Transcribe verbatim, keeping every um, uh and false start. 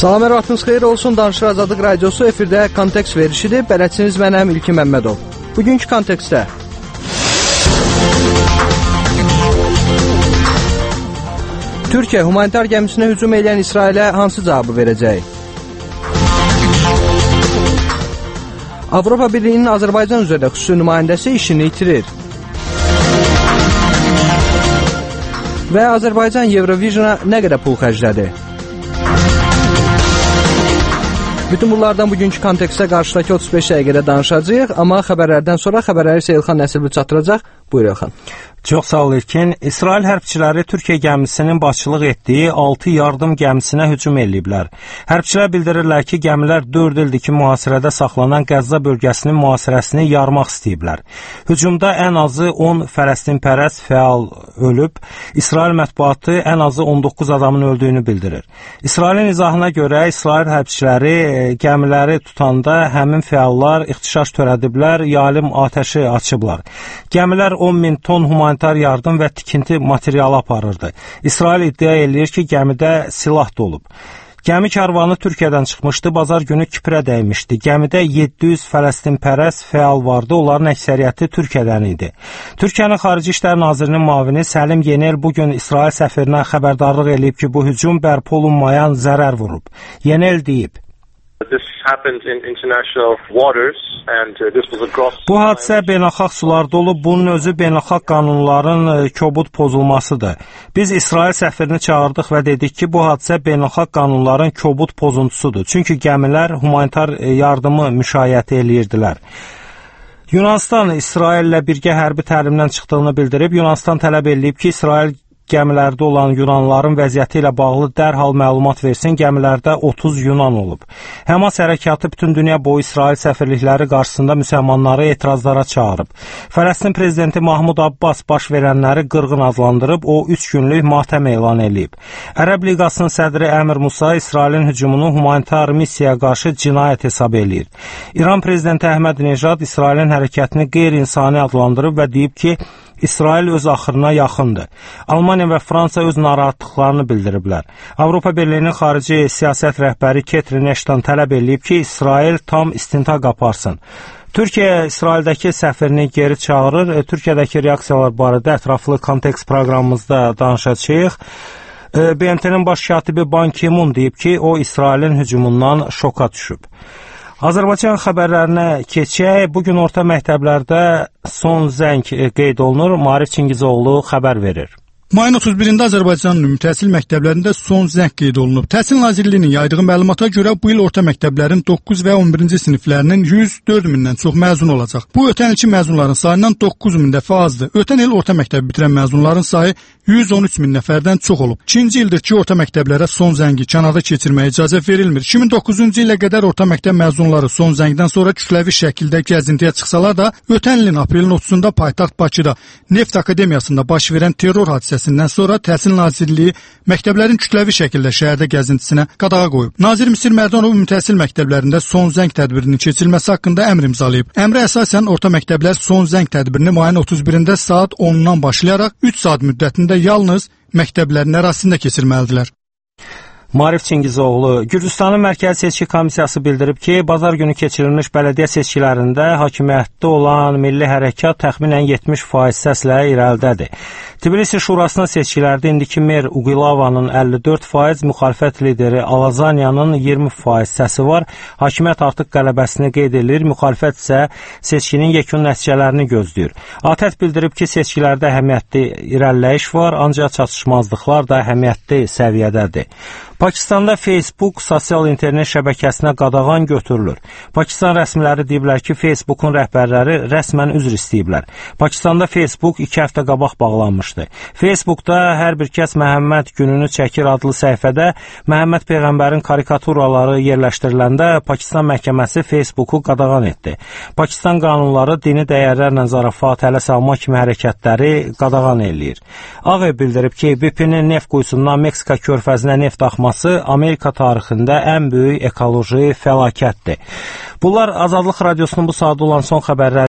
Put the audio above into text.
Salam, hər vaxtınız xeyir olsun. Danışıq Azadlıq Radiosu efirdə kontekst verişidir. Bələdçiniz mənəm İlkin Məmmədov. Bugünkü kontekstdə Türkiyə humanitar gəmisinə hücum edən İsrailə hansı cavabı verəcək? Avropa Birliyinin Azərbaycan üzrə xüsusi nümayəndəsi işini itirir. Və Azərbaycan Eurovisiona nə qədər pul xərclədi? Bütün bunlardan bugünkü kontekstdə qarşıdakı otuz beş dəqiqədə danışacağıq, amma xəbərlərdən sonra xəbərləri isə İlxan Nəsibli çatdıracaq. Buyur İlxan. Çox sağ ol İlkin. İsrail hərbçiləri Türkiyə gəmisinin başçılıq etdiyi altı yardım gəmisinə hücum eləyiblər. Hərbçilər bildirirlər ki, gəmilər dörd ildir ki, mühasirədə saxlanan Qəzza bölgəsinin mühasirəsini yarmaq istəyiblər. Hücumda ən azı on Fələstinpərəst fəal ölüb. İsrail mətbuatı ən azı on doqquz adamın öldüyünü bildirir. İsrailin izahına görə İsrail hərbçiləri gəmiləri tutanda həmin fəallar ixtişaş törədiblər, yalim atəşi açıblar. Gəmilər on min ton humanitar yardım və tikinti materialı aparırdı. İsrail iddia eləyir ki, gəmidə silah da olub. Gəmi karvanı Türkiyədən çıxmışdı, bazar günü Kiprə dəymişdi. Gəmidə yeddi yüz Fələstinpərəst fəal vardı, onların əksəriyyəti Türkiyədən idi. Türkiyənin Xarici İşlər Nazirinin müavini Səlim Yenel bugün İsrail səfirinə xəbərdarlıq eləyib ki, bu hücum bərpa olunmayan zərər vurub. Yenel deyib: Bu hadisə beynəlxalq sularda olub, bunun özü beynəlxalq qanunların kobud pozulmasıdır. Biz İsrail səfirini çağırdıq və dedik ki, bu hadisə beynəlxalq qanunların kobud pozuntusudur. Çünki gəmilər humanitar yardımı müşayiət eləyirdilər. Yunanistan İsraillə birgə hərbi təlimdən çıxdığını bildirib. Yunanistan tələb eləyib ki, İsrail gəmilərdə olan Yunanlıların vəziyyəti ilə bağlı dərhal məlumat versin. Gəmilərdə otuz Yunan olub. Həmas hərəkatı bütün dünya boyu İsrail səfirlikləri qarşısında müsəlmanları etirazlara çağırıb. Fələstin prezidenti Mahmud Abbas baş verənləri qırğın adlandırıb, o üç günlük matəm elan eləyib. Ərəb Liqasının sədri Əmir Musa İsrailin hücumunu humanitar missiyaya qarşı cinayət hesab eləyir. İran prezidenti Əhməd Nejad İsrailin hərəkətini qeyri-insani adlandırıb və deyib ki, İsrail öz axırına yaxındır. Almaniya və Fransa öz narahatlıqlarını bildiriblər. Avropa Birliyinin xarici siyasət rəhbəri Catherine Ashton tələb eləyib ki, İsrail tam istintaq aparsın. Türkiyə İsraildəki səfirini geri çağırır. Türkiyədəki reaksiyalar barədə ətraflı kontekst proqramımızda danışacağıq. B M T-nin baş katibi Ban Ki-moon deyib ki, o İsrailin hücumundan şoka düşüb. Azərbaycan xəbərlərinə keçək. Bugün orta məktəblərdə son zəng qeyd olunur. Maarif Çingizoğlu xəbər verir. Mayın otuz birində Azərbaycanın ümumi təhsil məktəblərində son zəng qeyd olunub. Təhsil Nazirliyinin yaydığı məlumata görə bu il orta məktəblərin doqquz və on birinci siniflərinin yüz dörd mindən çox məzun olacaq. Bu ötən ilki məzunların sayından doqquz min dəfə azdır. Ötən il orta məktəbi bitirən məzunların sayı yüz on üç min nəfərdən çox olub. İkinci ildir ki, orta məktəblərə son zəngi kənarda keçirməyə icazə verilmir. iki min doqquzuncu ilə qədər orta məktəb məzunları son zəngdən sonra kütləvi şəkildə gəzintiyə çıxsalar da, ötən ilin aprelin otuzunda paytaxt Bakıda Neft Akademiyasında baş verən terror hadisəsindən sonra Təhsil Nazirliyi məktəblərin kütləvi şəkildə şəhərdə gəzintisinə qadağa qoyub. Nazir Misir Mərdanov ümumi təhsil məktəblərində son zəng tədbirinin keçirilməsi haqqında əmr imzalayıb. Əmrə əsasən orta məktəblər son zəng tədbirini mayın otuz birində saat onundan başlayaraq üç saat müddətində yalnız məktəblərin ərazisində keçirməlidirlər. Maarif Çingizoğlu. Gürcüstanın Mərkəzi Seçki Komissiyası bildirib ki, bazar günü keçirilmiş bələdiyyə seçkilərində hakimiyyətdə olan Milli Hərəkat təxminən yetmiş faiz səslə irəlidədir. Tbilisi Şurasının seçkilərdə indiki mer Uqilavanın əlli dörd faiz, müxalifət lideri Alazanyanın iyirmi faiz səsi var. Hakimiyyət artıq qələbəsini qeyd edir, müxalifət isə seçkinin yekun nəticələrini gözləyir. ATƏT bildirib ki, seçkilərdə əhəmiyyətli irəliləyiş var, ancaq çatışmazlıqlar da əhəmiyyətli səviyyədədir. Pakistanda Facebook sosial internet şəbəkəsinə qadağan götürülür. Pakistan rəsmiləri deyiblər ki, Facebookun rəhbərləri rəsmən üzr istəyiblər. Pakistanda Facebook iki həftə qabaq bağlanmışdı. Facebookda hər bir kəs Məhəmməd gününü çəkir adlı səhifədə Məhəmməd Peyğəmbərin karikaturaları yerləşdiriləndə Pakistan məhkəməsi Facebooku qadağan etdi. Pakistan qanunları dini dəyərlərlə zarafat ələ salma kimi hərəkətləri qadağan eləyir. Ağ Ev bildirib ki, B P-nin neft quyusundan Meksika körfəzinə neft axması Amerika tarixində ən böyük ekoloji fəlakətdir. Bunlar Azadlıq Radiosunun bu saatda olan son xəbərləri.